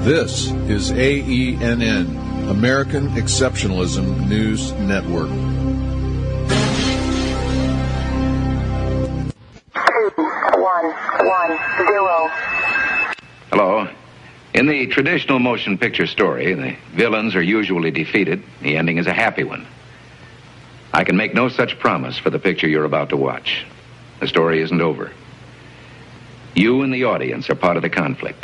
This is AENN, American Exceptionalism News Network. 2110. Hello. In the traditional motion picture story, the villains are usually defeated. The ending is a happy one. I can make no such promise for the picture you're about to watch. The story isn't over. You and the audience are part of the conflict.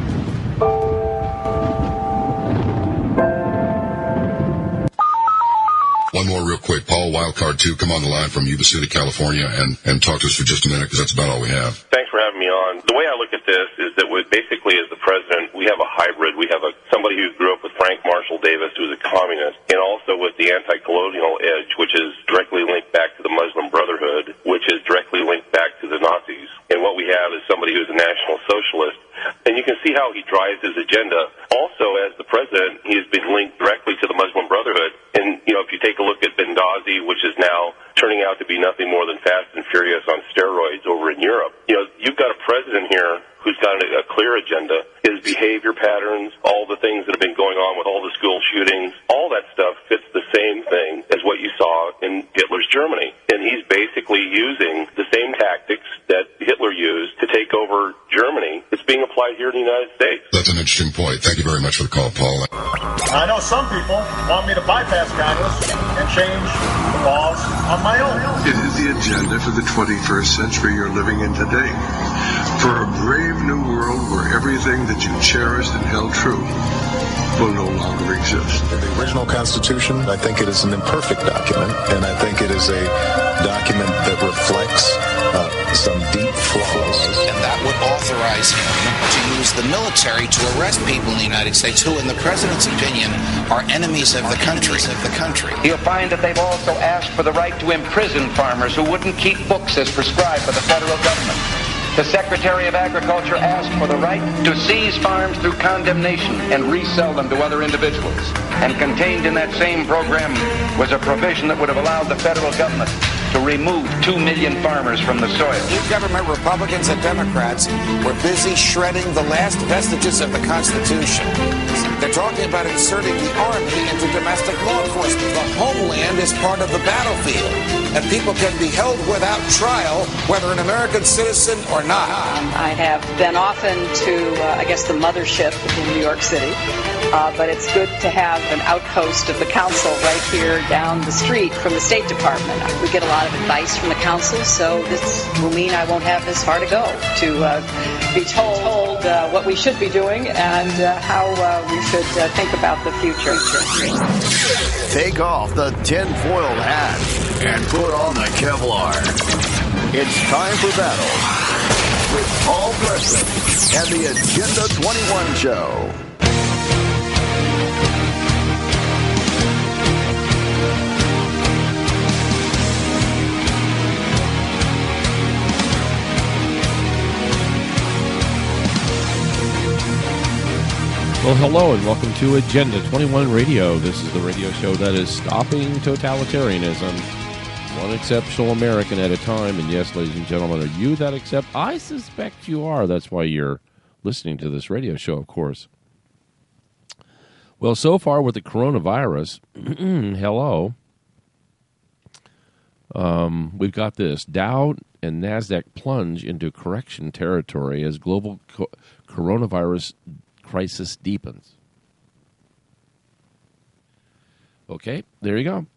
One more real quick. Paul, Wildcard 2, come on the line from Yuba City, California, and talk to us for just a minute, because that's about all we have. Thanks for having me on. The way I look at this is that basically as the president, we have a hybrid. We have somebody who grew up with Frank Marshall Davis, who's a communist, and also with the anti-colonial edge, which is directly linked back to the Muslim Brotherhood, which is directly linked back to the Nazis. And what we have is somebody who's a national socialist. And you can see how he drives his agenda. Also, as the president, he has been linked directly to the Muslim Brotherhood. And, if you take a look at Benghazi, which is now turning out to be nothing more than Fast and Furious on steroids over in Europe, you've got a president here who's got a clear agenda. His behavior patterns, all the things that have been going on with all the school shootings, all that stuff fits the same thing as what you saw in Hitler's Germany. And he's basically using the same tactics that Hitler used to take over Germany. It's being applied here in the United States. That's an interesting point. Thank you very much for the call, Paul. I know some people want me to bypass Congress and change the laws on my own. It is the agenda for the 21st century you're living in today. For a brave new world where everything that you cherished and held true will no longer exist. The original Constitution, I think it is an imperfect document, and I think it is a document that reflects some deep flaws. And that would authorize him to use the military to arrest people in the United States who, in the president's opinion, are enemies of the country. You'll find that they've also asked for the right to imprison farmers who wouldn't keep books as prescribed by the federal government. The Secretary of Agriculture asked for the right to seize farms through condemnation and resell them to other individuals. And contained in that same program was a provision that would have allowed the federal government to remove 2 million farmers from the soil. New government, Republicans and Democrats, were busy shredding the last vestiges of the Constitution. They're talking about inserting the Army into domestic law enforcement. The homeland is part of the battlefield, and people can be held without trial, whether an American citizen or not. I have been often to, the mothership in New York City, but it's good to have an outpost of the council right here down the street from the State Department. We get a lot of advice from the council, so this will mean I won't have this far to go to be told what we should be doing and how we should think about the future. Take off the tinfoil hat and put on the Kevlar. It's time for battle with Paul Preston and the Agenda 21 Show. Well, hello and welcome to Agenda 21 Radio. This is the radio show that is stopping totalitarianism, one exceptional American at a time. And yes, ladies and gentlemen, are you that except? I suspect you are. That's why you're listening to this radio show, of course. Well, so far with the coronavirus, hello, we've got this. Dow and NASDAQ plunge into correction territory as global coronavirus crisis deepens. Okay, there you go.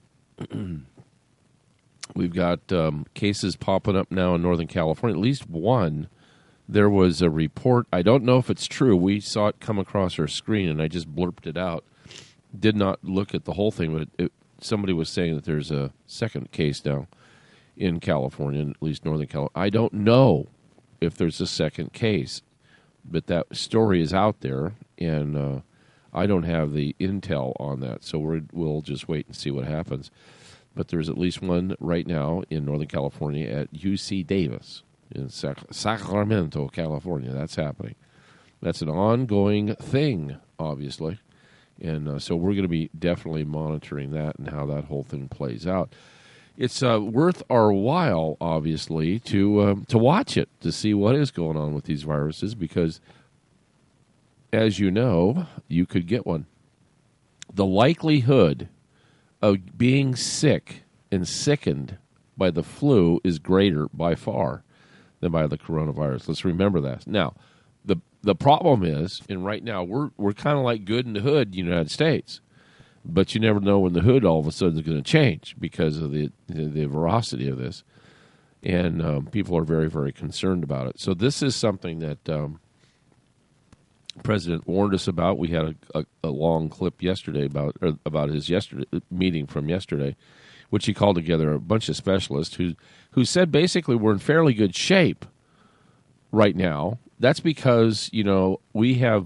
We've got cases popping up now in Northern California. At least one. There was a report. I don't know if it's true. We saw it come across our screen, and I just blurped it out. Did not look at the whole thing, but somebody was saying that there's a second case now in California, at least Northern California. I don't know if there's a second case, but that story is out there, and I don't have the intel on that, so we'll just wait and see what happens. But there's at least one right now in Northern California at UC Davis in Sacramento, California. That's happening. That's an ongoing thing, obviously. And so we're going to be definitely monitoring that and how that whole thing plays out. It's worth our while, obviously, to watch it, to see what is going on with these viruses, because as you know, you could get one. The likelihood of being sick and sickened by the flu is greater by far than by the coronavirus. Let's remember that. Now, the problem is, and right now we're kind of like good in the hood, United States, but you never know when the hood all of a sudden is going to change because of the veracity of this, and people are very, very concerned about it. So this is something that the President warned us about. We had a long clip yesterday about his meeting from yesterday, which he called together a bunch of specialists who said basically we're in fairly good shape right now. That's because we have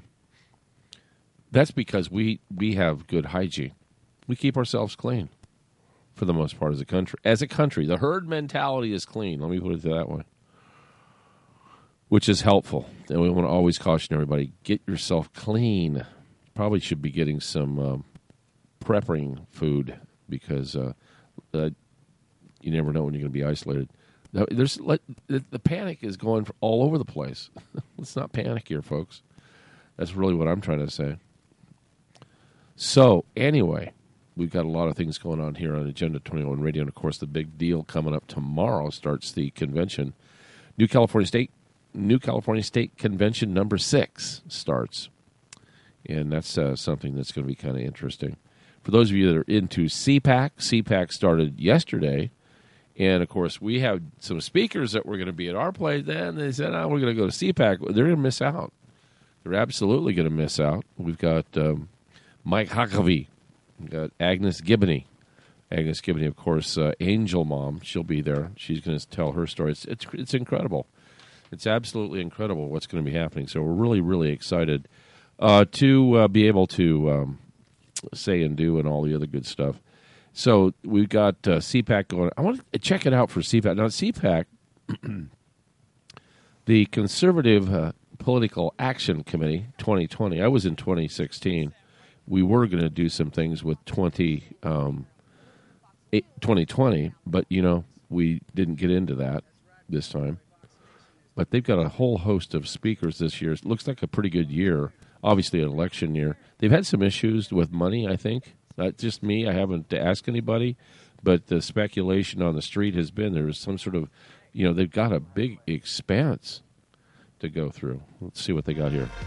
we have good hygiene. We keep ourselves clean for the most part as a country. As a country, the herd mentality is clean. Let me put it that way, which is helpful. And we want to always caution everybody: get yourself clean. Probably should be getting some prepping food because you never know when you're going to be isolated. The panic is going all over the place. Let's not panic here, folks. That's really what I'm trying to say. So, anyway, we've got a lot of things going on here on Agenda 21 Radio, and, of course, the big deal coming up tomorrow starts the convention. New California State Convention number 6 starts, and that's something that's going to be kind of interesting. For those of you that are into CPAC started yesterday. And, of course, we have some speakers that were going to be at our place. Then they said, we're going to go to CPAC. They're going to miss out. They're absolutely going to miss out. We've got Mike Huckabee. We've got Agnes Gibney. Agnes Gibney, of course, Angel Mom. She'll be there. She's going to tell her story. It's incredible. It's absolutely incredible what's going to be happening. So we're really, really excited to be able to say and do and all the other good stuff. So we've got CPAC going. I want to check it out for CPAC. Now, CPAC, the Conservative Political Action Committee 2020, I was in 2016. We were going to do some things with 2020, but, we didn't get into that this time. But they've got a whole host of speakers this year. It looks like a pretty good year, obviously an election year. They've had some issues with money, I think. Not just me. I haven't asked anybody, but the speculation on the street has been there's some sort of, they've got a big expanse to go through. Let's see what they got here.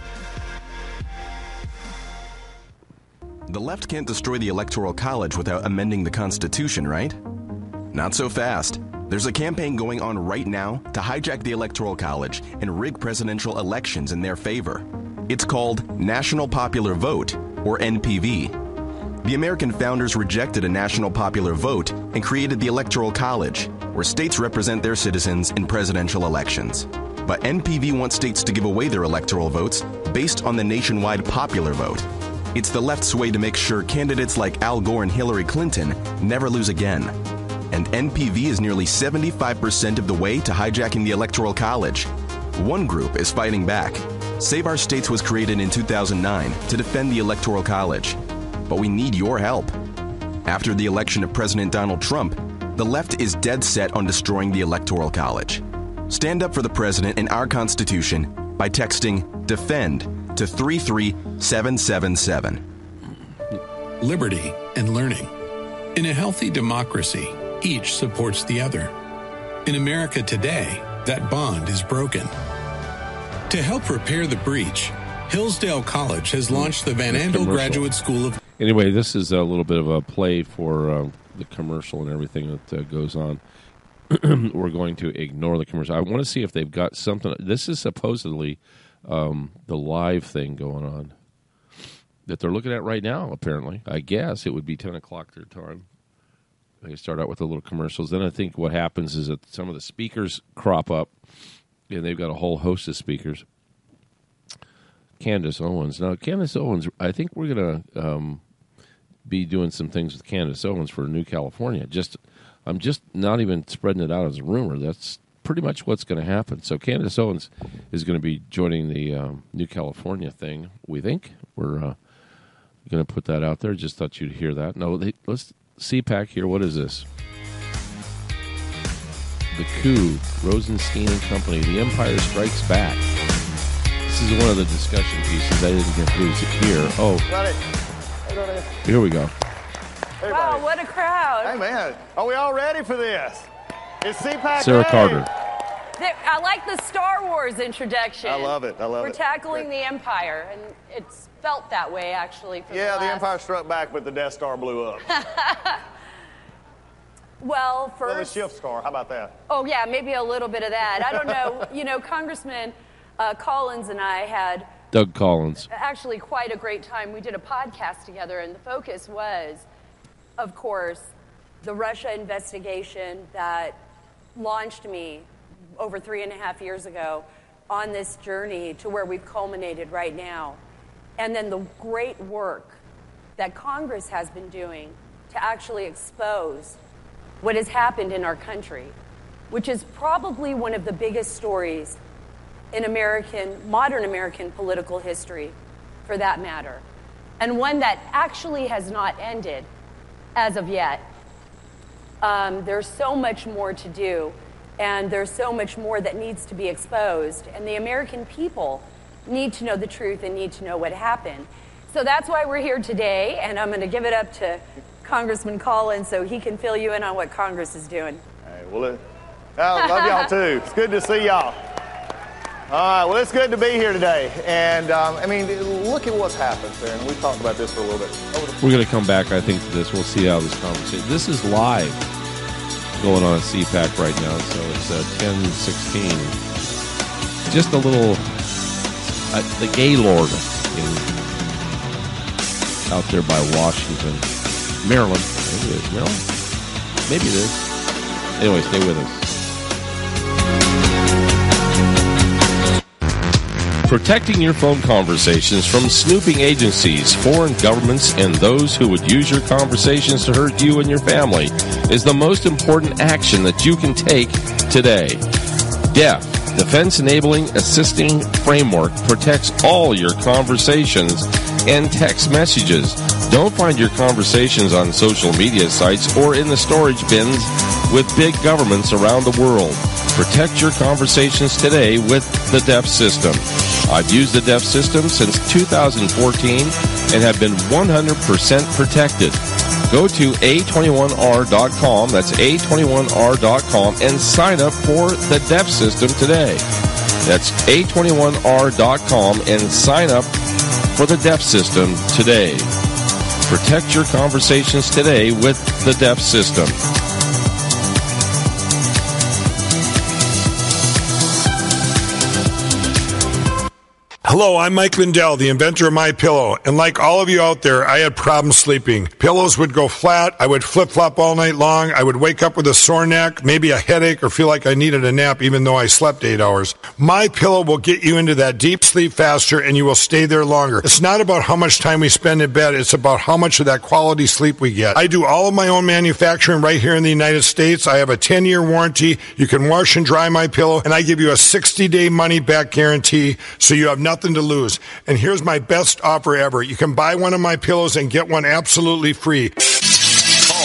The left can't destroy the Electoral College without amending the Constitution, right? Not so fast. There's a campaign going on right now to hijack the Electoral College and rig presidential elections in their favor. It's called National Popular Vote, or NPV. The American founders rejected a national popular vote and created the Electoral College, where states represent their citizens in presidential elections. But NPV wants states to give away their electoral votes based on the nationwide popular vote. It's the left's way to make sure candidates like Al Gore and Hillary Clinton never lose again. And NPV is nearly 75% of the way to hijacking the Electoral College. One group is fighting back. Save Our States was created in 2009 to defend the Electoral College. But we need your help. After the election of President Donald Trump, the left is dead set on destroying the Electoral College. Stand up for the president and our Constitution by texting DEFEND to 33777. Liberty and learning. In a healthy democracy, each supports the other. In America today, that bond is broken. To help repair the breach, Hillsdale College has launched the Van Andel Graduate School of... Anyway, this is a little bit of a play for the commercial and everything that goes on. We're going to ignore the commercial. I want to see if they've got something. This is supposedly the live thing going on that they're looking at right now, apparently. I guess it would be 10 o'clock their time. They start out with the little commercials. Then I think what happens is that some of the speakers crop up, and they've got a whole host of speakers. Candace Owens. Now, Candace Owens, I think we're going to be doing some things with Candace Owens for New California. I'm just not even spreading it out as a rumor. That's pretty much what's going to happen. So Candace Owens is going to be joining the New California thing, we think. We're going to put that out there. Just thought you'd hear that. No, let's CPAC here. What is this? The coup, Rosenstein and Company. The Empire Strikes Back. This is one of the discussion pieces I didn't get through here. Oh, here we go. Wow, what a crowd. Hey, man, are we all ready for this? Is CPAC Sarah ready? Carter. I like the Star Wars introduction. I love it. We're tackling the Empire, and it's felt that way, actually. For the Empire struck back, but the Death Star blew up. Well, first... Well, the Shift Star, how about that? Oh, yeah, maybe a little bit of that. I don't know. Congressman Collins and I had... Doug Collins. Actually, quite a great time. We did a podcast together, and the focus was, of course, the Russia investigation that launched me over 3.5 years ago on this journey to where we've culminated right now. And then the great work that Congress has been doing to actually expose what has happened in our country, which is probably one of the biggest stories in modern American political history, for that matter, and one that actually has not ended as of yet. There's so much more to do, and there's so much more that needs to be exposed, and the American people need to know the truth and need to know what happened. So that's why we're here today, and I'm going to give it up to Congressman Collins so he can fill you in on what Congress is doing. Hey, well, I love y'all too. It's good to see y'all. All right, well, it's good to be here today. And, look at what's happened there. And we talked about this for a little bit. We're going to come back, I think, to this. We'll see how this conversation... This is live going on at CPAC right now, so it's 10:16. Just a little... the Gaylord out there by Washington. Maryland. Maybe it is. Maryland? Maybe it is. Anyway, stay with us. Protecting your phone conversations from snooping agencies, foreign governments, and those who would use your conversations to hurt you and your family is the most important action that you can take today. DEF, Defense Enabling Assisting Framework, protects all your conversations and text messages. Don't find your conversations on social media sites or in the storage bins with big governments around the world. Protect your conversations today with the DEF system. I've used the DEF system since 2014 and have been 100% protected. Go to A21R.com, that's A21R.com, and sign up for the DEF system today. That's A21R.com and sign up for the DEF system today. Protect your conversations today with the DEF system. Hello, I'm Mike Lindell, the inventor of MyPillow, and like all of you out there, I had problems sleeping. Pillows would go flat, I would flip-flop all night long, I would wake up with a sore neck, maybe a headache, or feel like I needed a nap even though I slept 8 hours. MyPillow will get you into that deep sleep faster, and you will stay there longer. It's not about how much time we spend in bed, it's about how much of that quality sleep we get. I do all of my own manufacturing right here in the United States. I have a 10-year warranty. You can wash and dry MyPillow, and I give you a 60-day money-back guarantee, so you have nothing to lose. And here's my best offer ever. You can buy one of my pillows and get one absolutely free. Call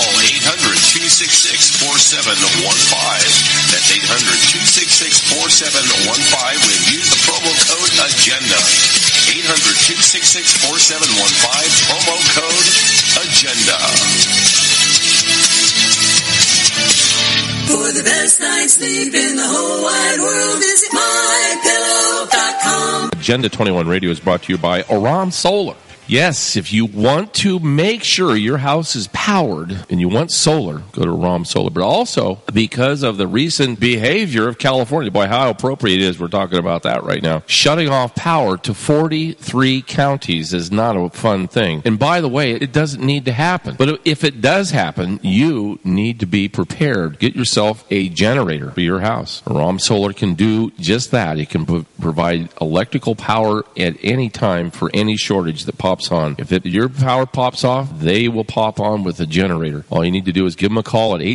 800-266-4715. That's 800-266-4715 and use the promo code AGENDA. 800-266-4715, promo code AGENDA. For the best night's sleep in the whole wide world, visit MyPillow.com. Agenda 21 Radio is brought to you by Aram Solar. Yes, if you want to make sure your house is powered and you want solar, go to Aram Solar. But also, because of the recent behavior of California, boy, how appropriate it is, we're talking about that right now. Shutting off power to 43 counties is not a fun thing. And by the way, it doesn't need to happen. But if it does happen, you need to be prepared. Get yourself a generator for your house. Aram Solar can do just that. It can provide electrical power at any time for any shortage that pops on. If your power pops off, they will pop on with a generator. All you need to do is give them a call at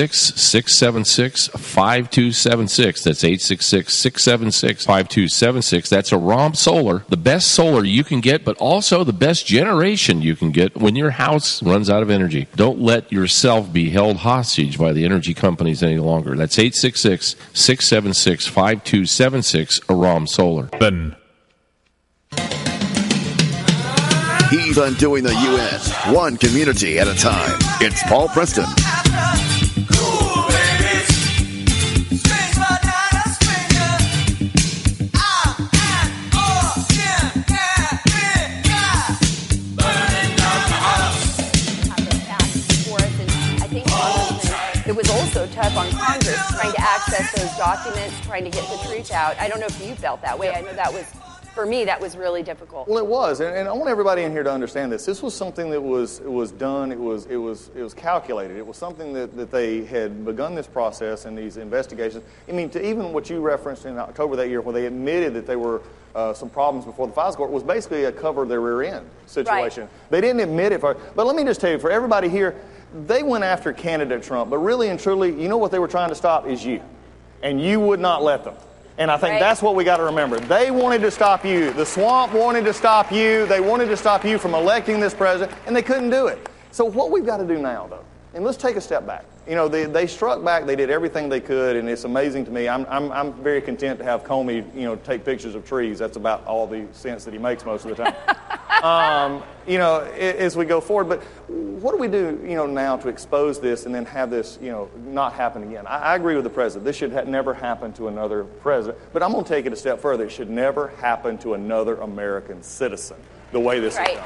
866-676-5276. That's 866-676-5276. That's Aram Solar. The best solar you can get, but also the best generation you can get when your house runs out of energy. Don't let yourself be held hostage by the energy companies any longer. That's 866-676-5276, Aram Solar. He's undoing the UN, one community at a time. It's Paul Preston. It was also tough on Congress trying to access those documents, trying to get the truth out. I don't know if you felt that way. I know that was, for me, that was really difficult. Well, it was, and I want everybody in here to understand this. This was something that was done. It was calculated. It was something that they had begun this process and these investigations. I mean, to even what you referenced in October that year, where they admitted that there were some problems before the FISA court, was basically a cover their rear end situation. Right. They didn't admit it. But let me just tell you, for everybody here, they went after candidate Trump, but really and truly, you know what they were trying to stop is you. And you would not let them. And I think that's what we got to remember. They wanted to stop you. The swamp wanted to stop you. They wanted to stop you from electing this president, and they couldn't do it. So what we've got to do now, though, and let's take a step back. You know, they struck back. They did everything they could, and it's amazing to me. I'm very content to have Comey, you know, take pictures of trees. That's about all the sense that he makes most of the time. You know, as we go forward. But what do we do, you know, now to expose this and then have this, you know, not happen again? I agree with the president. This should never happen to another president. But I'm going to take it a step further. It should never happen to another American citizen the way this is done.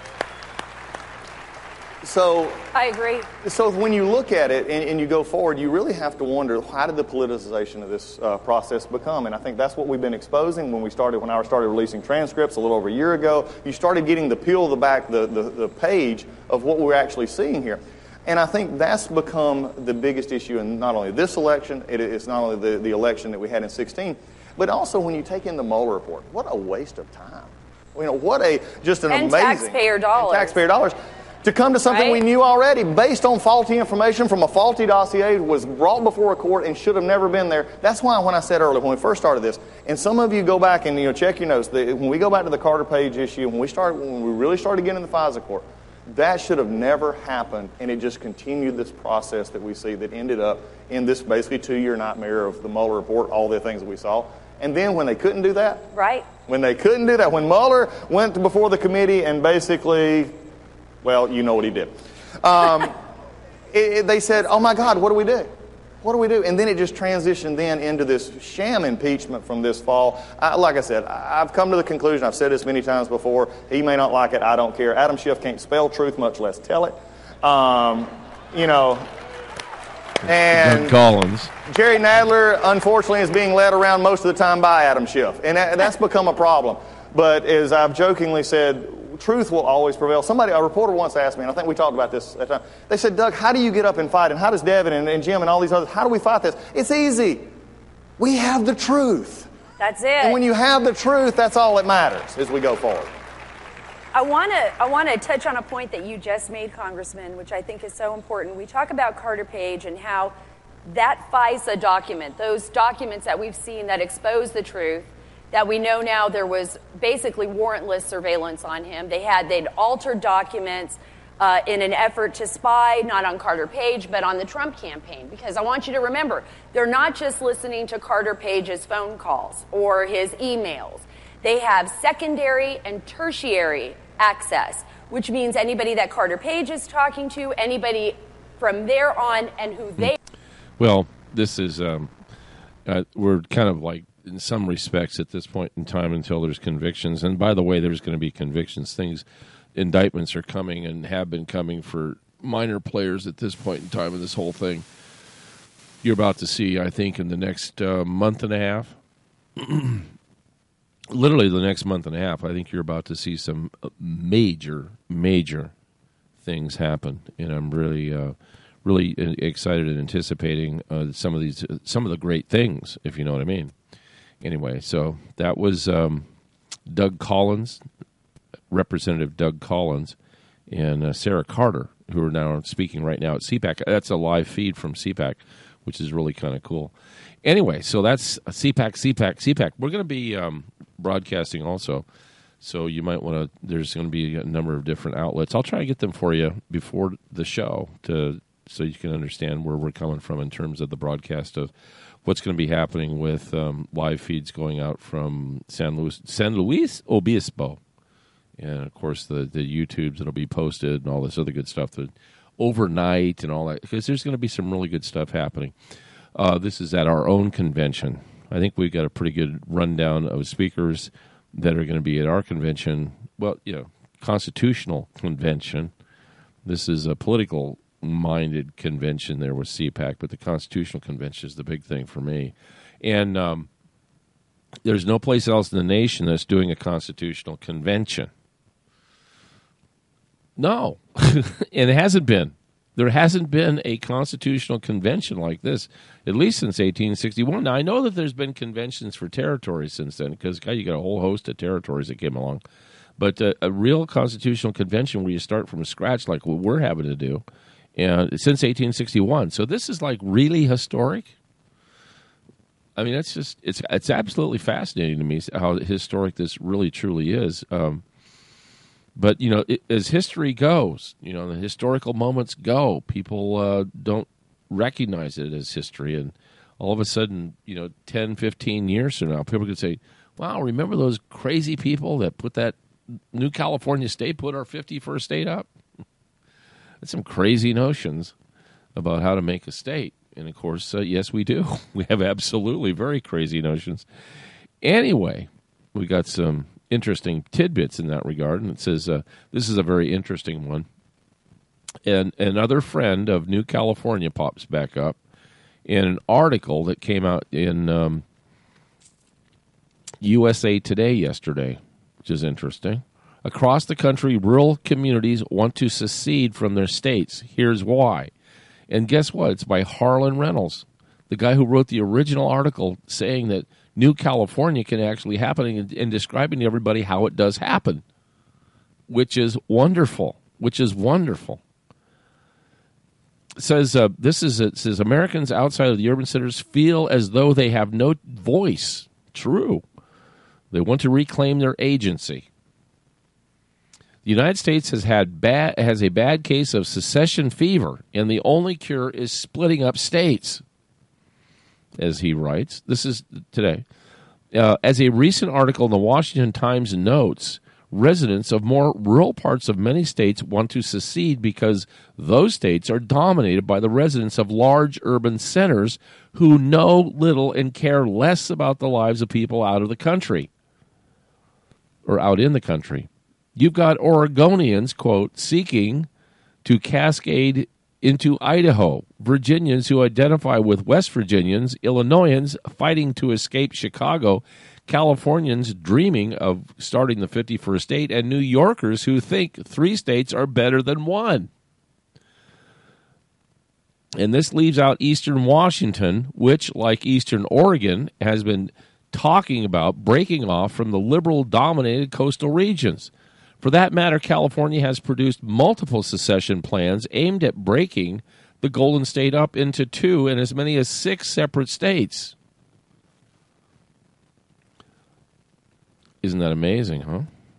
So I agree. So when you look at it and you go forward, you really have to wonder, how did the politicization of this process become? And I think that's what we've been exposing when I started releasing transcripts a little over a year ago. You started getting the peel the back, the page of what we're actually seeing here. And I think that's become the biggest issue in not only this election, it's not only the election that we had in 2016, but also when you take in the Mueller report. What a waste of time. You know, just an amazing... taxpayer dollars. Taxpayer dollars. To come to something we knew already, based on faulty information from a faulty dossier, was brought before a court and should have never been there. That's why when I said earlier, when we first started this, and some of you go back and, you know, check your notes, when we go back to the Carter Page issue, when we really started getting in the FISA court, that should have never happened, and it just continued this process that we see that ended up in this basically 2-year nightmare of the Mueller report, all the things that we saw. And then when they couldn't do that, when Mueller went before the committee and basically... Well, you know what he did. They said, oh, my God, what do we do? What do we do? And then it just transitioned then into this sham impeachment from this fall. Like I said, I've come to the conclusion, I've said this many times before, he may not like it, I don't care. Adam Schiff can't spell truth, much less tell it. You know, and Doug Collins. Jerry Nadler, unfortunately, is being led around most of the time by Adam Schiff. And that's become a problem. But as I've jokingly said, truth will always prevail. A reporter once asked me, and I think we talked about this at the time, they said, Doug, how do you get up and fight? And how does Devin and Jim and all these others, how do we fight this? It's easy. We have the truth. That's it. And when you have the truth, that's all that matters as we go forward. I want to touch on a point that you just made, Congressman, which I think is so important. We talk about Carter Page and how that FISA document, those documents that we've seen that expose the truth, that we know now there was basically warrantless surveillance on him. They'd altered documents in an effort to spy, not on Carter Page, but on the Trump campaign. Because I want you to remember, they're not just listening to Carter Page's phone calls or his emails. They have secondary and tertiary access, which means anybody that Carter Page is talking to, anybody from there on, and who they... Well, this is... we're kind of like, in some respects, at this point in time, until there's convictions. And by the way, there's going to be convictions. Indictments are coming and have been coming for minor players at this point in time of this whole thing. You're about to see, I think, in the next month and a half, literally the next month and a half, I think you're about to see some major things happen. And I'm really excited and anticipating some of the great things, if you know what I mean. Anyway, so that was Doug Collins, Representative Doug Collins, and Sarah Carter, who are now speaking right now at CPAC. That's a live feed from CPAC, which is really kind of cool. Anyway, so that's CPAC. We're going to be broadcasting also, so you might want to, there's going to be a number of different outlets. I'll try to get them for you before the show so you can understand where we're coming from in terms of the broadcast of what's going to be happening with live feeds going out from San Luis Obispo And, of course, the YouTubes that'll be posted and all this other good stuff overnight and all that, because there's going to be some really good stuff happening. This is at our own convention. I think we've got a pretty good rundown of speakers that are going to be at our convention. Well, constitutional convention. This is a political-minded convention there with CPAC, but the constitutional convention is the big thing for me. And there's no place else in the nation that's doing a constitutional convention. No, and it hasn't been. There hasn't been a constitutional convention like this, at least since 1861. Now, I know that there's been conventions for territories since then, because you got a whole host of territories that came along. But a real constitutional convention where you start from scratch like what we're having to do, and since 1861. So this is like really historic. I mean, it's absolutely fascinating to me how historic this really truly is. But, as history goes, the historical moments go, people don't recognize it as history. And all of a sudden, 10, 15 years from now, people could say, wow, remember those crazy people that put that New California state, put our 51st state up? That's some crazy notions about how to make a state. And, of course, yes, we do. We have absolutely very crazy notions. Anyway, we got some interesting tidbits in that regard, and it says this is a very interesting one. And another friend of New California pops back up in an article that came out in USA Today yesterday, which is interesting. Across the country, rural communities want to secede from their states. Here's why. And guess what? It's by Harlan Reynolds, the guy who wrote the original article saying that New California can actually happen, and describing to everybody how it does happen, which is wonderful. It says it says Americans outside of the urban centers feel as though they have no voice. True. They want to reclaim their agency. The United States has a bad case of secession fever, and the only cure is splitting up states, as he writes. This is today. As a recent article in the Washington Times notes, residents of more rural parts of many states want to secede because those states are dominated by the residents of large urban centers who know little and care less about the lives of people out of the country, or out in the country. You've got Oregonians, quote, seeking to cascade into Idaho, Virginians who identify with West Virginians, Illinoisans fighting to escape Chicago, Californians dreaming of starting the 51st state, and New Yorkers who think 3 states are better than 1. And this leaves out Eastern Washington, which, like Eastern Oregon, has been talking about breaking off from the liberal-dominated coastal regions. For that matter, California has produced multiple secession plans aimed at breaking the Golden State up into 2 and as many as 6 separate states. Isn't that amazing, huh?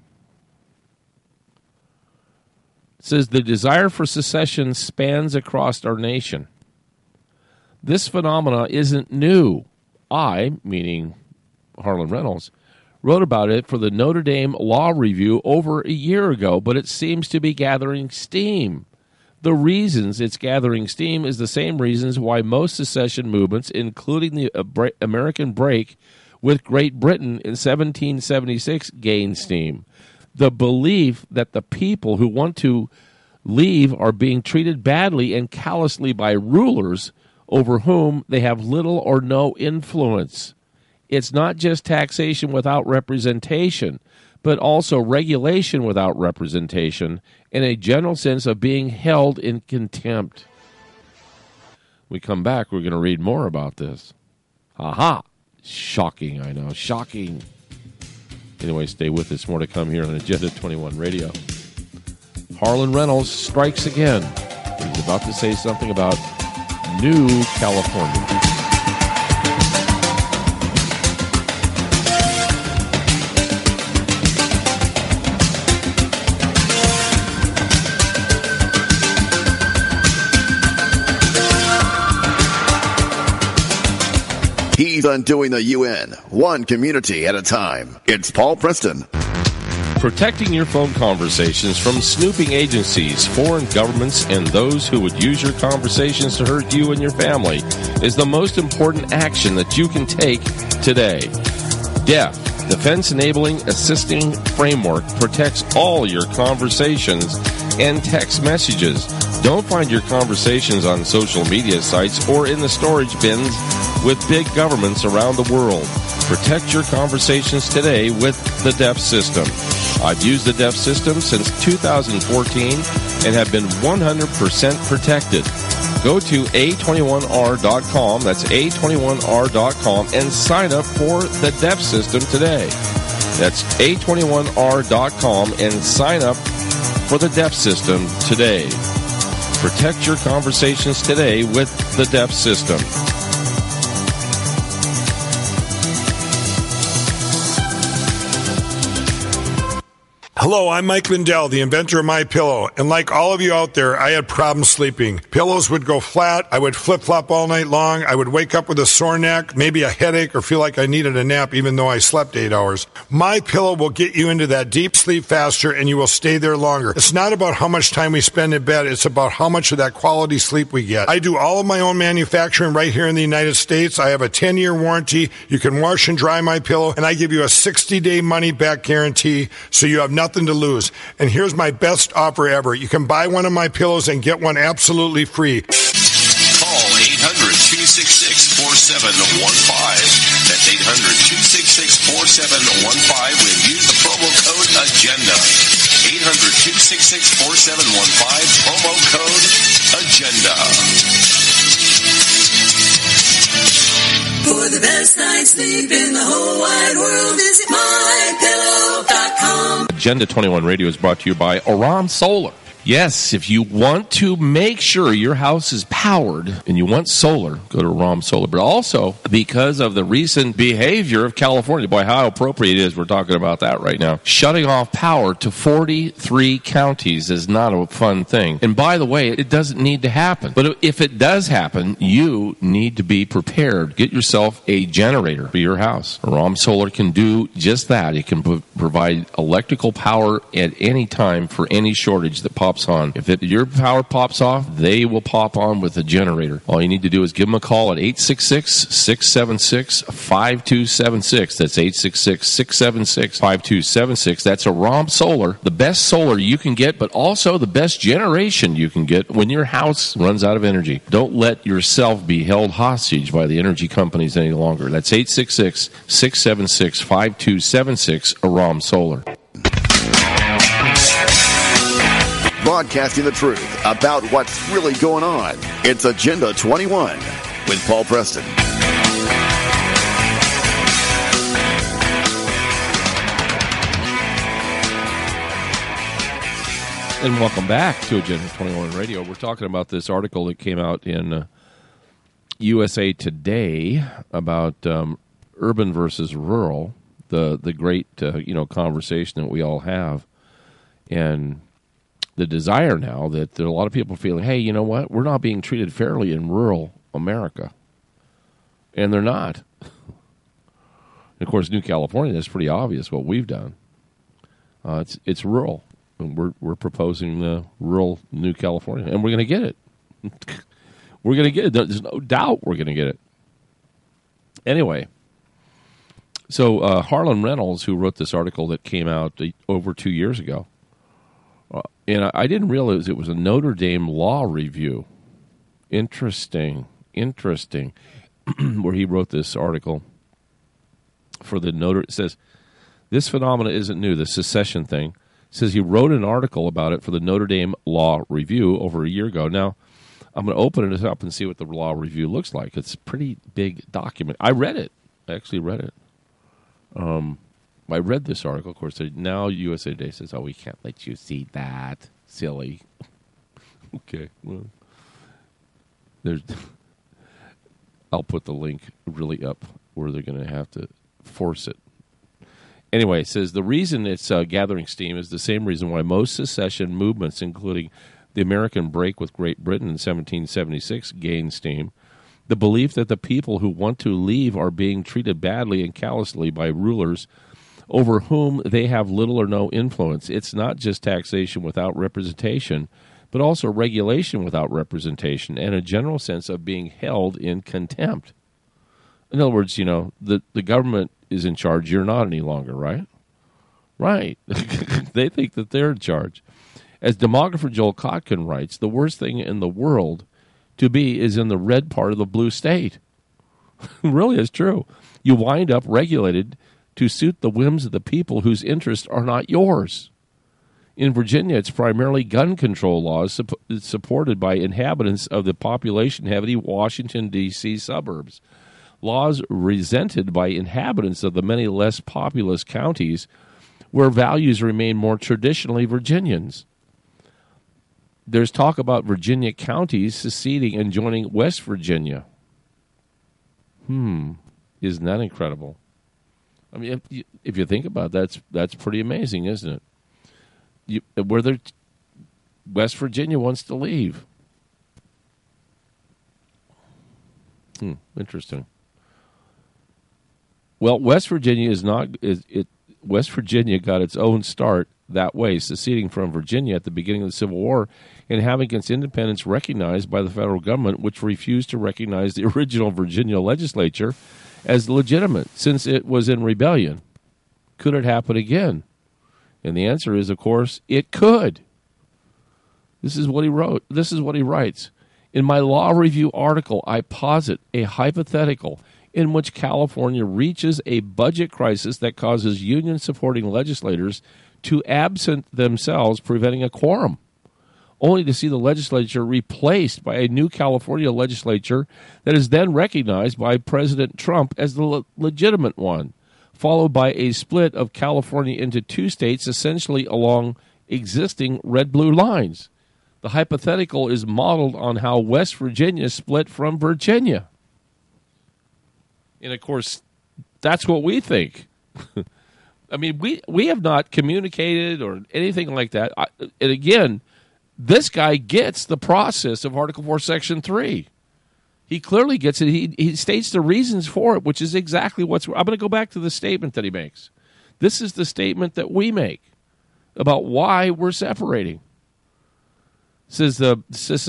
It says the desire for secession spans across our nation. This phenomena isn't new. I, meaning Harlan Reynolds, wrote about it for the Notre Dame Law Review over a year ago, but it seems to be gathering steam. The reasons it's gathering steam is the same reasons why most secession movements, including the American break with Great Britain in 1776, gained steam. The belief that the people who want to leave are being treated badly and callously by rulers over whom they have little or no influence. It's not just taxation without representation, but also regulation without representation and a general sense of being held in contempt. We come back, we're going to read more about this. Aha! Shocking, I know. Shocking. Anyway, stay with us. More to come here on Agenda 21 Radio. Harlan Reynolds strikes again. He's about to say something about New California. He's undoing the UN, one community at a time. It's Paul Preston. Protecting your phone conversations from snooping agencies, foreign governments, and those who would use your conversations to hurt you and your family is the most important action that you can take today. DEF, Defense Enabling Assisting Framework, protects all your conversations and text messages. Don't find your conversations on social media sites or in the storage bins with big governments around the world. Protect your conversations today with the DEF system. I've used the DEF system since 2014 and have been 100% protected. Go to A21R.com, that's A21R.com, and sign up for the DEF system today. That's A21R.com and sign up for the DEF system today. Protect your conversations today with the DEF system. Hello, I'm Mike Lindell, the inventor of MyPillow, and like all of you out there, I had problems sleeping. Pillows would go flat, I would flip-flop all night long, I would wake up with a sore neck, maybe a headache, or feel like I needed a nap even though I slept 8 hours. MyPillow will get you into that deep sleep faster and you will stay there longer. It's not about how much time we spend in bed, it's about how much of that quality sleep we get. I do all of my own manufacturing right here in the United States. I have a 10-year warranty. You can wash and dry MyPillow, and I give you a 60-day money-back guarantee, so you have nothing to lose. And here's my best offer ever. You can buy one of my pillows and get one absolutely free. Call 800-266-4715. That's 800-266-4715 when use the promo code AGENDA. 800-266-4715, promo code AGENDA. For the best night's sleep in the whole wide world, visit MyPillow.com. Agenda 21 Radio is brought to you by Aram Solar. Yes, if you want to make sure your house is powered and you want solar, go to Aram Solar. But also, because of the recent behavior of California, boy, how appropriate it is, we're talking about that right now. Shutting off power to 43 counties is not a fun thing. And by the way, it doesn't need to happen. But if it does happen, you need to be prepared. Get yourself a generator for your house. Aram Solar can do just that. It can provide electrical power at any time for any shortage that pops on. If your power pops off, they will pop on with a generator. All you need to do is give them a call at 866-676-5276. That's 866-676-5276. That's Aram Solar, the best solar you can get, but also the best generation you can get when your house runs out of energy. Don't let yourself be held hostage by the energy companies any longer. That's 866-676-5276, Aram Solar. Broadcasting the truth about what's really going on. It's Agenda 21 with Paul Preston. And welcome back to Agenda 21 Radio. We're talking about this article that came out in USA Today about urban versus rural, the great conversation that we all have, and the desire now that there are a lot of people feeling, hey, you know what? We're not being treated fairly in rural America. And they're not. Of course, New California, that's pretty obvious what we've done. It's rural. And we're proposing rural New California. And we're going to get it. We're going to get it. There's no doubt we're going to get it. Anyway, so Harlan Reynolds, who wrote this article that came out over 2 years ago, and I didn't realize it was a Notre Dame law review. Interesting. Where he wrote this article for the it says, this phenomena isn't new, the secession thing. It says he wrote an article about it for the Notre Dame Law Review over a year ago. Now, I'm going to open it up and see what the law review looks like. It's a pretty big document. I read it. I actually read it. I read this article, of course. Now USA Today says, oh, we can't let you see that. Silly. Okay. Well, I'll put the link really up where they're going to have to force it. Anyway, it says the reason it's gathering steam is the same reason why most secession movements, including the American break with Great Britain in 1776, gained steam. The belief that the people who want to leave are being treated badly and callously by rulers over whom they have little or no influence. It's not just taxation without representation, but also regulation without representation and a general sense of being held in contempt. In other words, the government is in charge. You're not any longer, right? Right. They think that they're in charge. As demographer Joel Kotkin writes, the worst thing in the world to be is in the red part of the blue state. Really is true. You wind up regulated to suit the whims of the people whose interests are not yours. In Virginia, it's primarily gun control laws supported by inhabitants of the population-heavy Washington, D.C. suburbs. Laws resented by inhabitants of the many less populous counties where values remain more traditionally Virginians. There's talk about Virginia counties seceding and joining West Virginia. Isn't that incredible? I mean, if you think about it, that's pretty amazing, isn't it? West Virginia wants to leave. Interesting. Well, West Virginia West Virginia got its own start that way, seceding from Virginia at the beginning of the Civil War and having its independence recognized by the federal government, which refused to recognize the original Virginia legislature as legitimate since it was in rebellion. Could it happen again? And the answer is, of course, it could. This is what he wrote. This is what he writes. In my Law Review article, I posit a hypothetical in which California reaches a budget crisis that causes union-supporting legislators to absent themselves, preventing a quorum, only to see the legislature replaced by a new California legislature that is then recognized by President Trump as the legitimate one, followed by a split of California into two states, essentially along existing red-blue lines. The hypothetical is modeled on how West Virginia split from Virginia. And, of course, that's what we think. I mean, we have not communicated or anything like that. And, again, this guy gets the process of Article 4, Section 3. He clearly gets it. He states the reasons for it, which is exactly what's... I'm going to go back to the statement that he makes. This is the statement that we make about why we're separating. It says the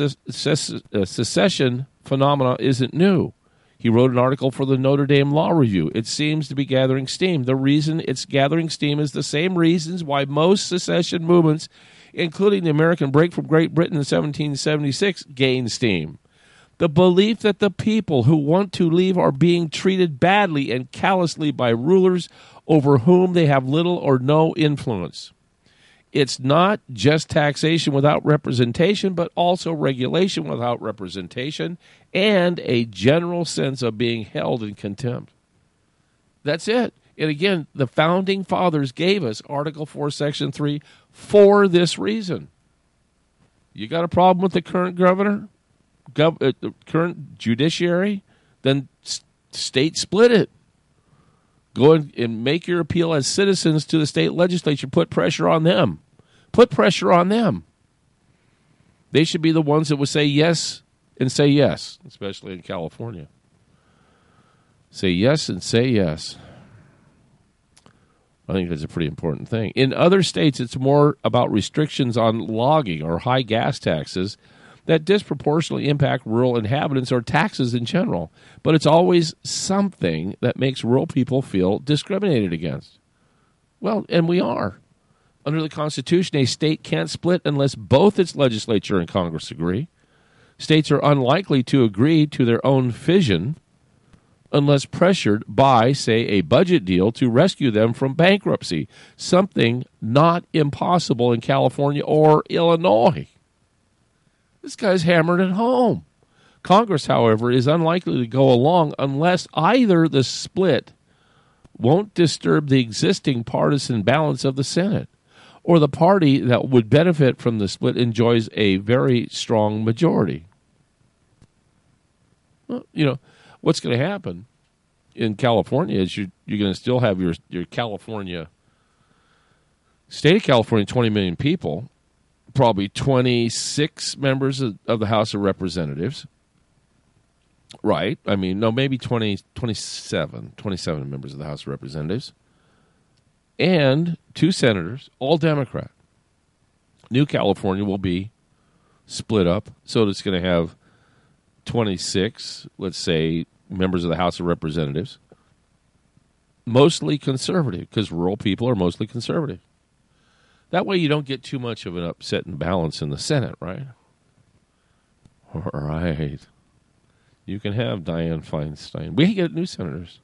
secession phenomena isn't new. He wrote an article for the Notre Dame Law Review. It seems to be gathering steam. The reason it's gathering steam is the same reasons why most secession movements, including the American break from Great Britain in 1776, gained steam. The belief that the people who want to leave are being treated badly and callously by rulers over whom they have little or no influence. It's not just taxation without representation, but also regulation without representation and a general sense of being held in contempt. That's it. And again, the Founding Fathers gave us Article 4, Section 3 for this reason. You got a problem with the current governor, the current judiciary? Then state split it. Go and make your appeal as citizens to the state legislature. Put pressure on them. Put pressure on them. They should be the ones that would say yes and say yes, especially in California. Say yes and say yes. I think that's a pretty important thing. In other states, it's more about restrictions on logging or high gas taxes that disproportionately impact rural inhabitants or taxes in general. But it's always something that makes rural people feel discriminated against. Well, and we are. Under the Constitution, a state can't split unless both its legislature and Congress agree. States are unlikely to agree to their own fission unless pressured by, say, a budget deal to rescue them from bankruptcy, something not impossible in California or Illinois. This guy's hammered it home. Congress, however, is unlikely to go along unless either the split won't disturb the existing partisan balance of the Senate, or the party that would benefit from the split enjoys a very strong majority. Well, what's going to happen in California is you're going to still have your California, state of California, 20 million people, probably 26 members of the House of Representatives. Right. I mean, no, maybe 27 members of the House of Representatives. and 2 senators, all Democrat. New California will be split up, so it's going to have 26, let's say, members of the House of Representatives, mostly conservative, because rural people are mostly conservative. That way you don't get too much of an upset and balance in the Senate, right? All right. You can have Dianne Feinstein. We get new senators.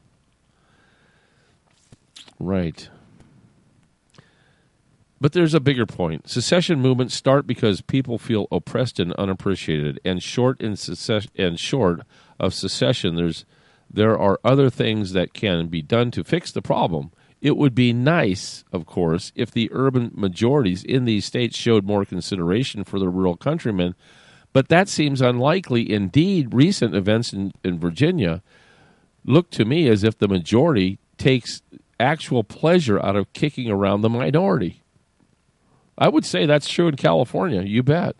Right. But there's a bigger point. Secession movements start because people feel oppressed and unappreciated. And short of secession, there are other things that can be done to fix the problem. It would be nice, of course, if the urban majorities in these states showed more consideration for their rural countrymen, but that seems unlikely. Indeed, recent events in Virginia look to me as if the majority takes actual pleasure out of kicking around the minority. I would say that's true in California, you bet.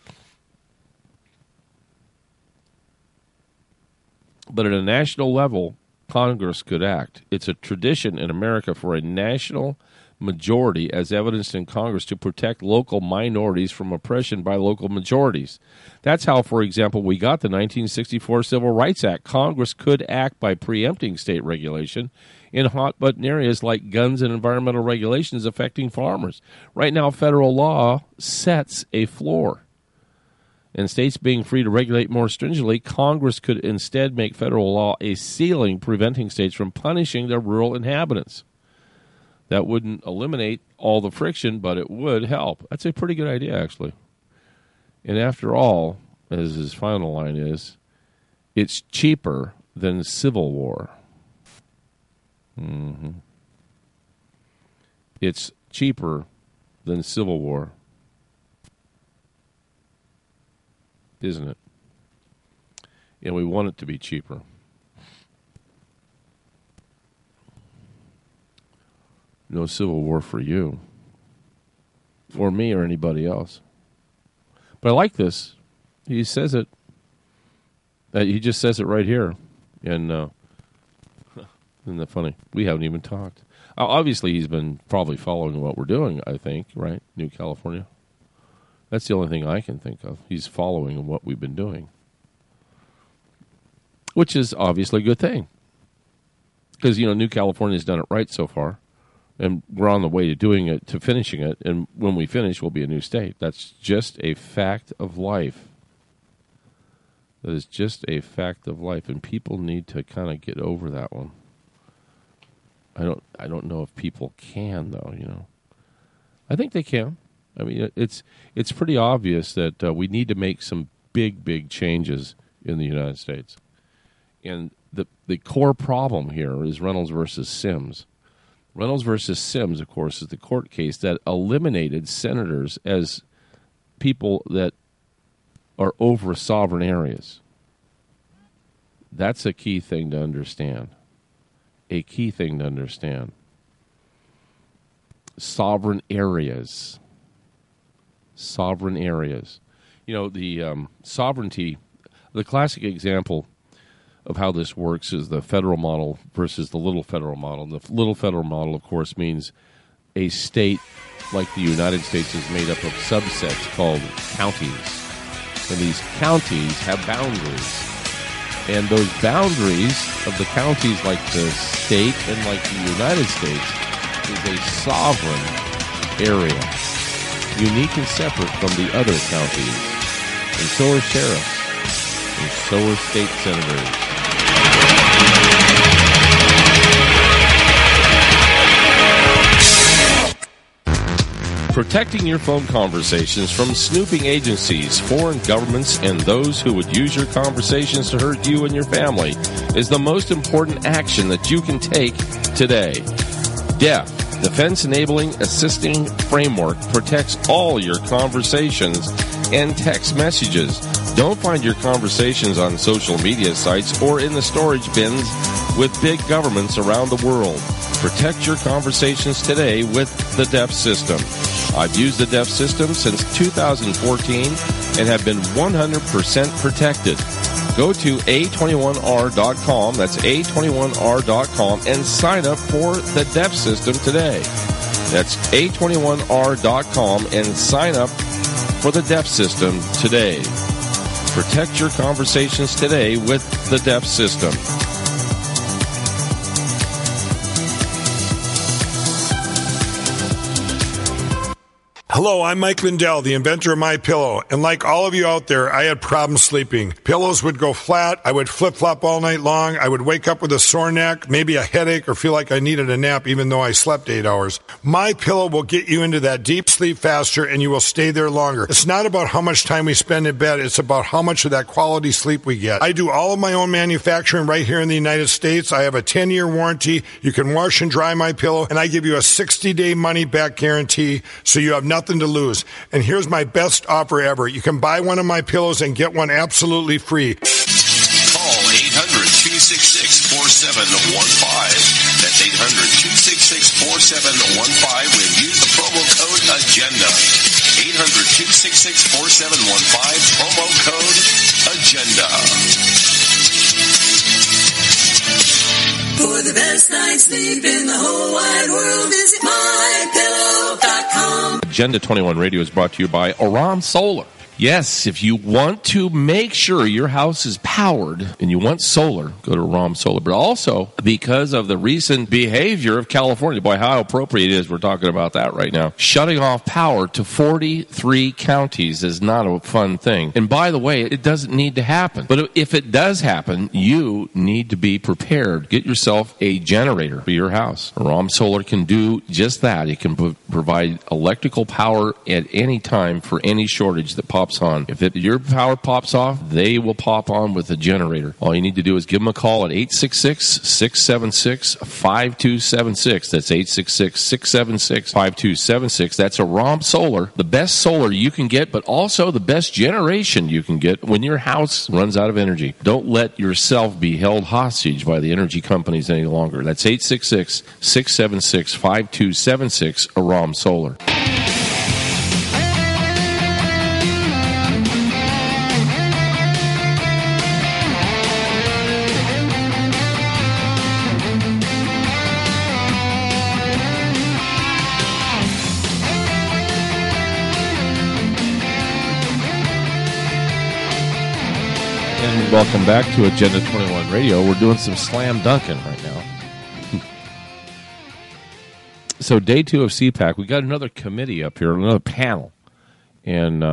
But at a national level, Congress could act. It's a tradition in America for a national majority, as evidenced in Congress, to protect local minorities from oppression by local majorities. That's how, for example, we got the 1964 Civil Rights Act. Congress could act by preempting state regulation in hot-button areas like guns and environmental regulations affecting farmers. Right now, federal law sets a floor. And states being free to regulate more stringently, Congress could instead make federal law a ceiling preventing states from punishing their rural inhabitants. That wouldn't eliminate all the friction, but it would help. That's a pretty good idea, actually. And after all, as his final line is, it's cheaper than civil war. Mm-hmm. It's cheaper than civil war, isn't it? And we want it to be cheaper. No civil war for you, or me, or anybody else. But I like this. He says it. He just says it right here. And isn't that funny? We haven't even talked. Obviously, he's been probably following what we're doing, I think, right? New California. That's the only thing I can think of. He's following what we've been doing, which is obviously a good thing. Because, New California's done it right so far, and we're on the way to doing it, to finishing it, and when we finish, we'll be a new state. That's just a fact of life. That is just a fact of life, and people need to kind of get over that one. I don't know if people can, though, I think they can. I mean, it's pretty obvious that we need to make some big changes in the United States. And the core problem here is Reynolds versus Sims. Reynolds versus Sims, of course, is the court case that eliminated senators as people that are over sovereign areas. That's a key thing to understand. A key thing to understand. Sovereign areas. Sovereign areas. The sovereignty, the classic example of how this works is the federal model versus the little federal model. The little federal model, of course, means a state like the United States is made up of subsets called counties. And these counties have boundaries. And those boundaries of the counties, like the state and like the United States, is a sovereign area, unique and separate from the other counties. And so are sheriffs, and so are state senators. Protecting your phone conversations from snooping agencies, foreign governments, and those who would use your conversations to hurt you and your family is the most important action that you can take today. DEF, Defense Enabling Assisting Framework, protects all your conversations and text messages. Don't find your conversations on social media sites or in the storage bins with big governments around the world. Protect your conversations today with the DEF system. I've used the DEF system since 2014 and have been 100% protected. Go to A21R.com, that's A21R.com, and sign up for the DEF system today. That's A21R.com and sign up for the DEF system today. Protect your conversations today with the DEF system. Hello, I'm Mike Lindell, the inventor of MyPillow, and like all of you out there, I had problems sleeping. Pillows would go flat, I would flip-flop all night long, I would wake up with a sore neck, maybe a headache, or feel like I needed a nap even though I slept 8 hours. MyPillow will get you into that deep sleep faster and you will stay there longer. It's not about how much time we spend in bed, it's about how much of that quality sleep we get. I do all of my own manufacturing right here in the United States. I have a 10-year warranty. You can wash and dry MyPillow, and I give you a 60-day money-back guarantee, so you have nothing to lose. And here's my best offer ever. You can buy one of my pillows and get one absolutely free. Call 800-266-4715. That's 800-266-4715 when you use the promo code AGENDA. 800-266-4715, promo code AGENDA. For the best night's sleep in the whole wide world, visit MyPillow.com. Agenda 21 Radio is brought to you by Aram Solar. Yes, if you want to make sure your house is powered and you want solar, go to Aram Solar. But also, because of the recent behavior of California, boy, how appropriate it is we're talking about that right now. Shutting off power to 43 counties is not a fun thing. And by the way, it doesn't need to happen. But if it does happen, you need to be prepared. Get yourself a generator for your house. Aram Solar can do just that. It can provide electrical power at any time for any shortage that pops on. If your power pops off, they will pop on with a generator. All you need to do is give them a call at 866-676-5276. That's 866-676-5276. That's Aram Solar, the best solar you can get, but also the best generation you can get when your house runs out of energy. Don't let yourself be held hostage by the energy companies any longer. That's 866-676-5276, Aram Solar. Welcome back to Agenda 21 Radio. We're doing some slam dunking right now. So day 2 of CPAC, we got another committee up here, another panel. And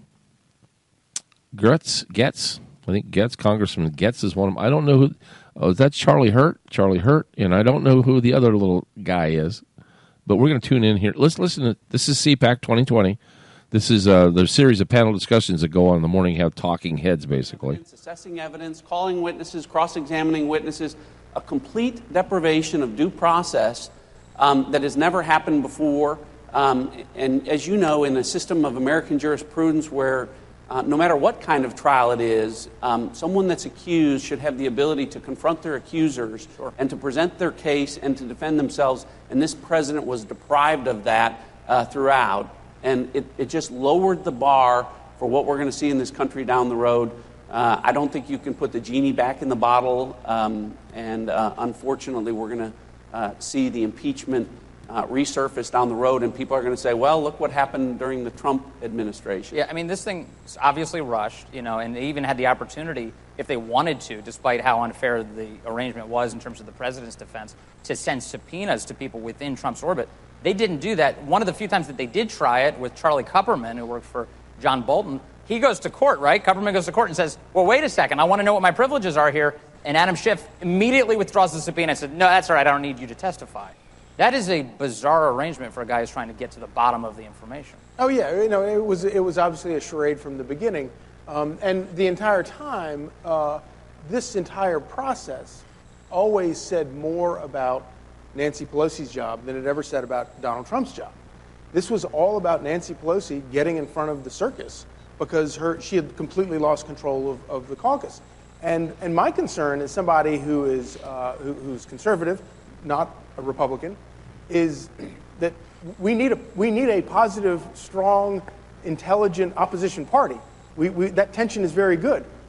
Getz, I think Getz, Congressman Getz is one of them. I don't know who, that's Charlie Hurt, and I don't know who the other little guy is. But we're going to tune in here. Let's listen to, this is CPAC 2020. This is the series of panel discussions that go on in the morning, have talking heads, basically. Assessing evidence, calling witnesses, cross-examining witnesses, a complete deprivation of due process that has never happened before. And as you know, in a system of American jurisprudence where no matter what kind of trial it is, someone that's accused should have the ability to confront their accusers and to present their case and to defend themselves. And this president was deprived of that throughout. And it just lowered the bar for what we're going to see in this country down the road. I don't think you can put the genie back in the bottle. Unfortunately, we're going to see the impeachment resurface down the road, and people are going to say, well, look what happened during the Trump administration. Yeah, I mean, this thing is obviously rushed, and they even had the opportunity, if they wanted to, despite how unfair the arrangement was in terms of the president's defense, to send subpoenas to people within Trump's orbit. They didn't do that. One of the few times that they did try it with Charlie Kupperman, who worked for John Bolton, he goes to court, right? Kupperman goes to court and says, well, wait a second, I want to know what my privileges are here. And Adam Schiff immediately withdraws the subpoena and said, no, that's all right, I don't need you to testify. That is a bizarre arrangement for a guy who's trying to get to the bottom of the information. Oh, yeah, it was obviously a charade from the beginning. And the entire time, this entire process always said more about Nancy Pelosi's job than it ever said about Donald Trump's job. This was all about Nancy Pelosi getting in front of the circus because she had completely lost control of the caucus. And my concern as somebody who is who's conservative, not a Republican, is that we need a positive, strong, intelligent opposition party. That tension is very good.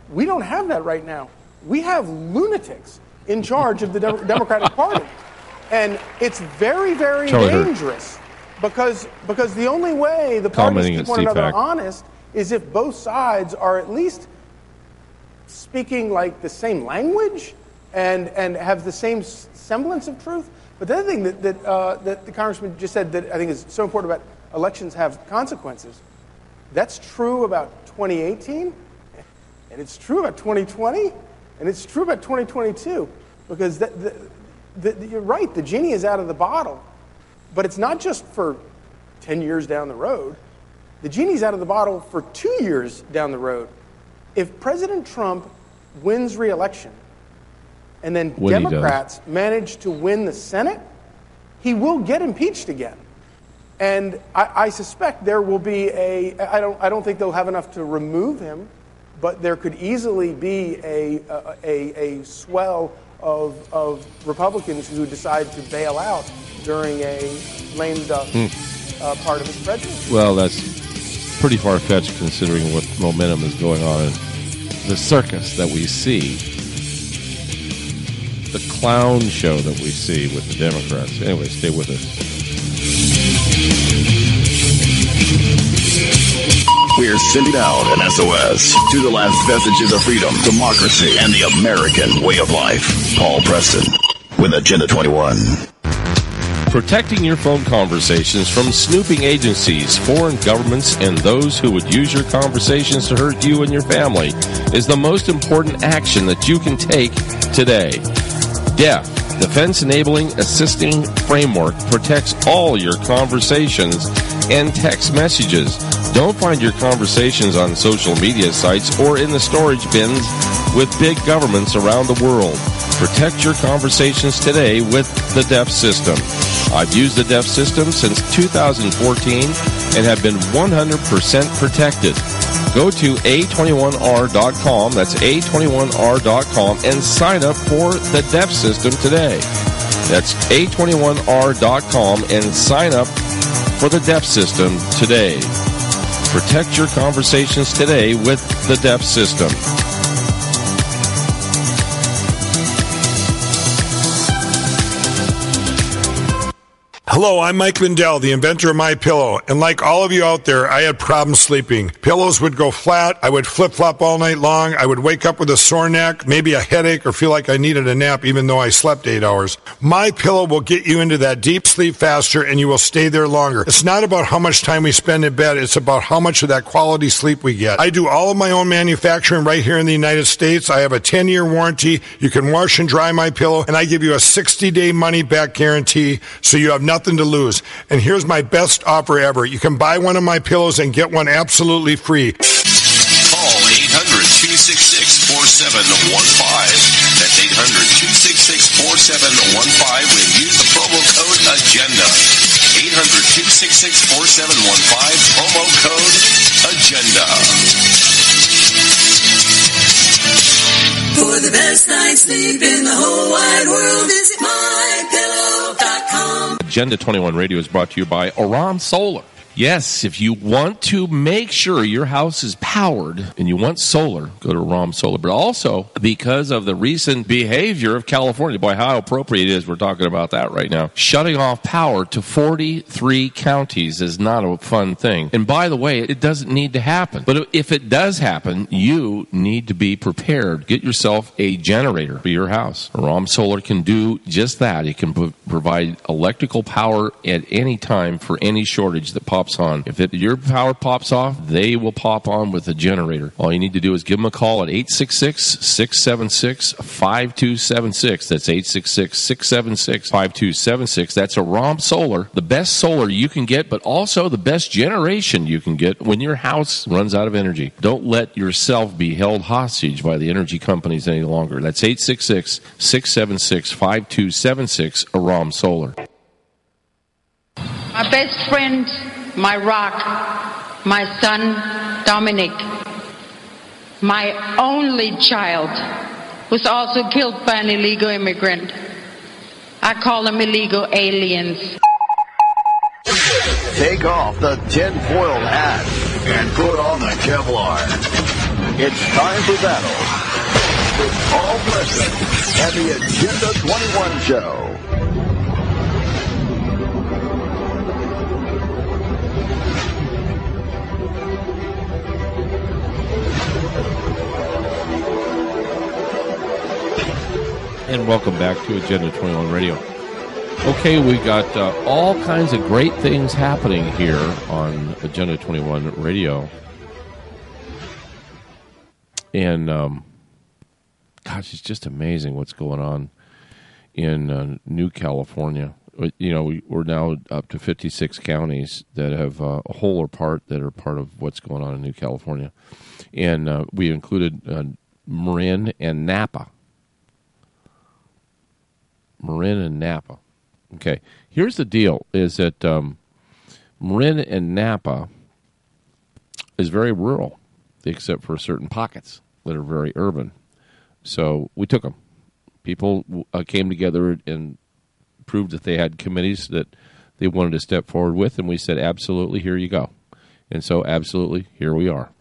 We don't have that right now. We have lunatics in charge of the Democratic Party. And it's very, very dangerous because the only way the parties keep one another honest is if both sides are at least speaking like the same language and have the same semblance of truth. But the other thing that the congressman just said that I think is so important about elections have consequences, that's true about 2018, and it's true about 2020, and it's true about 2022, because you're right, the genie is out of the bottle, but it's not just for 10 years down the road. The genie's out of the bottle for 2 years down the road. If President Trump wins re-election, and then Democrats manage to win the Senate, he will get impeached again. And I suspect there will be I don't think they'll have enough to remove him, but there could easily be a swell of Republicans who decide to bail out during a lame duck part of his presidency. Well, that's pretty far-fetched considering what momentum is going on in the circus that we see. The clown show that we see with the Democrats. Anyway, stay with us. We're sending out an SOS to the last vestiges of freedom, democracy, and the American way of life. Paul Preston with Agenda 21. Protecting your phone conversations from snooping agencies, foreign governments, and those who would use your conversations to hurt you and your family is the most important action that you can take today. DEF, Defense Enabling Assisting Framework, protects all your conversations and text messages. Don't find your conversations on social media sites or in the storage bins with big governments around the world. Protect your conversations today with the DEF system. I've used the DEF system since 2014 and have been 100% protected. Go to A21R.com, that's A21R.com, and sign up for the DEF system today. That's A21R.com and sign up for the DEF system today. Protect your conversations today with the DEF system. Hello, I'm Mike Lindell, the inventor of MyPillow, and like all of you out there, I had problems sleeping. Pillows would go flat, I would flip-flop all night long, I would wake up with a sore neck, maybe a headache, or feel like I needed a nap even though I slept 8 hours. MyPillow will get you into that deep sleep faster and you will stay there longer. It's not about how much time we spend in bed, it's about how much of that quality sleep we get. I do all of my own manufacturing right here in the United States. I have a 10-year warranty. You can wash and dry MyPillow, and I give you a 60-day money-back guarantee, so you have nothing to lose. And here's my best offer ever. You can buy one of my pillows and get one absolutely free. Call 800-266-4715. That's 800-266-4715 and use the promo code AGENDA. 800-266-4715, promo code AGENDA. For the best night's sleep in the whole wide world, visit MyPillow.com. Agenda 21 Radio is brought to you by Aram Solar. Yes, if you want to make sure your house is powered and you want solar, go to Aram Solar. But also, because of the recent behavior of California, boy, how appropriate it is, we're talking about that right now. Shutting off power to 43 counties is not a fun thing. And by the way, it doesn't need to happen. But if it does happen, you need to be prepared. Get yourself a generator for your house. Aram Solar can do just that. It can provide electrical power at any time for any shortage that pops on. If your power pops off, they will pop on with a generator. All you need to do is give them a call at 866-676-5276. That's 866-676-5276. That's Aram Solar. The best solar you can get, but also the best generation you can get when your house runs out of energy. Don't let yourself be held hostage by the energy companies any longer. That's 866-676-5276, Aram Solar. My best friend, my rock, my son, Dominic, my only child, was also killed by an illegal immigrant. I call them illegal aliens. Take off the tinfoil hat and put on the Kevlar. It's time for battle with Paul Preston and the Agenda 21 Show. And welcome back to Agenda 21 Radio. Okay, we got all kinds of great things happening here on Agenda 21 Radio. And, gosh, it's just amazing what's going on in New California. You know, we're now up to 56 counties that have a whole or part that are part of what's going on in New California. And we included Marin and Napa. Marin and Napa. Okay, here's the deal, is that Marin and Napa is very rural, except for certain pockets that are very urban. So we took them. People came together and proved that they had committees that they wanted to step forward with, and we said, absolutely, here you go. And so, absolutely, here we are.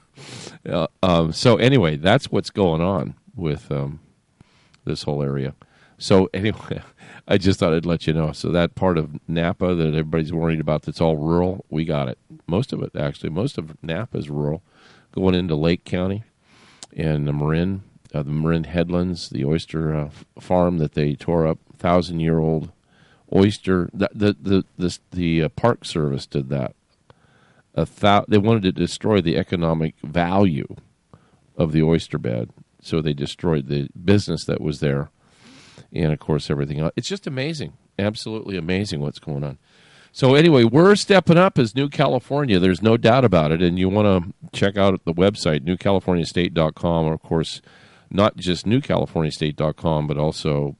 So anyway, that's what's going on with this whole area. So anyway, I just thought I'd let you know. So that part of Napa that everybody's worried about that's all rural, we got it. Most of it, actually. Most of Napa is rural. Going into Lake County and the Marin Headlands, the oyster farm that they tore up, 1,000-year-old oyster. The Park Service did that. They wanted to destroy the economic value of the oyster bed, so they destroyed the business that was there. And, of course, everything else. It's just amazing, absolutely amazing what's going on. So, anyway, we're stepping up as New California. There's no doubt about it. And you want to check out the website, newcaliforniastate.com, or, of course, not just newcaliforniastate.com, but also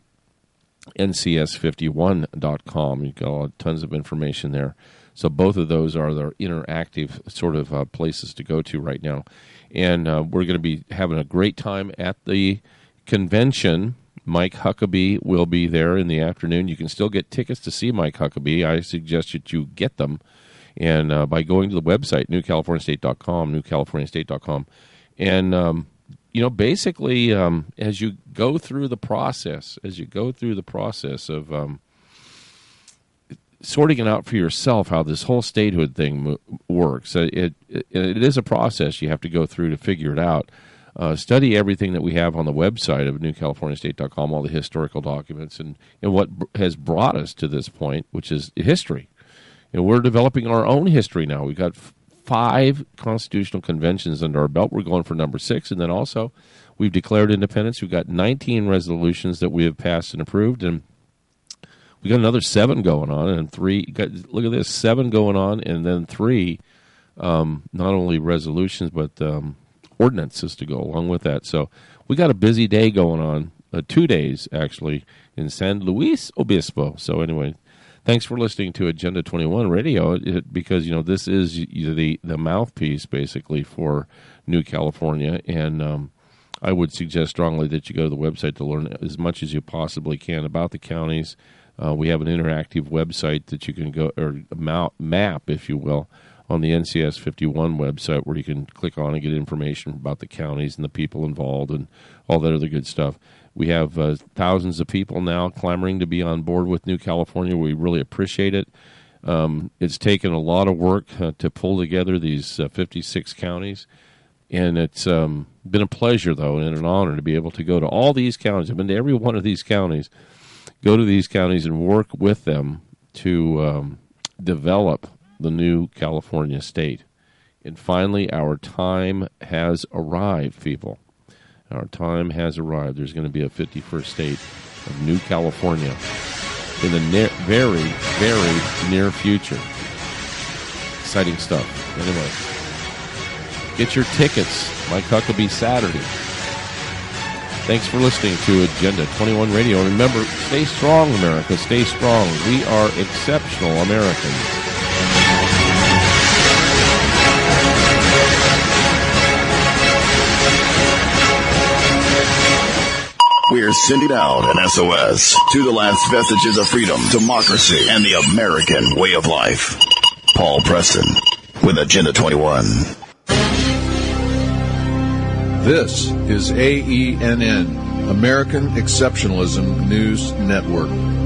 ncs51.com. You've got tons of information there. So both of those are the interactive sort of places to go to right now. And we're going to be having a great time at the convention. Mike Huckabee will be there in the afternoon. You can still get tickets to see Mike Huckabee. I suggest that you get them. And by going to the website, newcaliforniastate.com, newcaliforniastate.com. And, you know, basically, as you go through the process of sorting it out for yourself, how this whole statehood thing works, it is a process you have to go through to figure it out. Study everything that we have on the website of newcaliforniastate.com, all the historical documents, and what has brought us to this point, which is history. And we're developing our own history now. We've got 5 constitutional conventions under our belt. We're going for number 6, and then also we've declared independence. We've got 19 resolutions that we have passed and approved, and we got another 7 going on, and 3. Look at this, 7 going on, and then 3 not only resolutions but ordinances to go along with that. So we got a busy day going on, 2 days actually, in San Luis Obispo. So anyway, thanks for listening to Agenda 21 Radio, because you know this is the mouthpiece basically for New California, and I would suggest strongly that you go to the website to learn as much as you possibly can about the counties. We have an interactive website that you can go, or map, if you will, on the NCS 51 website, where you can click on and get information about the counties and the people involved and all that other good stuff. We have thousands of people now clamoring to be on board with New California. We really appreciate it. It's taken a lot of work to pull together these 56 counties, and it's been a pleasure, though, and an honor to be able to go to all these counties. I've been to every one of these counties, go to these counties and work with them to develop the new California state. And finally, our time has arrived, people. Our time has arrived. There's going to be a 51st state of New California in the very, very near future. Exciting stuff. Anyway, get your tickets. Mike Huckabee Saturday. Thanks for listening to Agenda 21 Radio. And remember, stay strong, America. Stay strong. We are exceptional Americans. We're sending out an SOS to the last vestiges of freedom, democracy, and the American way of life. Paul Preston with Agenda 21. This is AENN, American Exceptionalism News Network.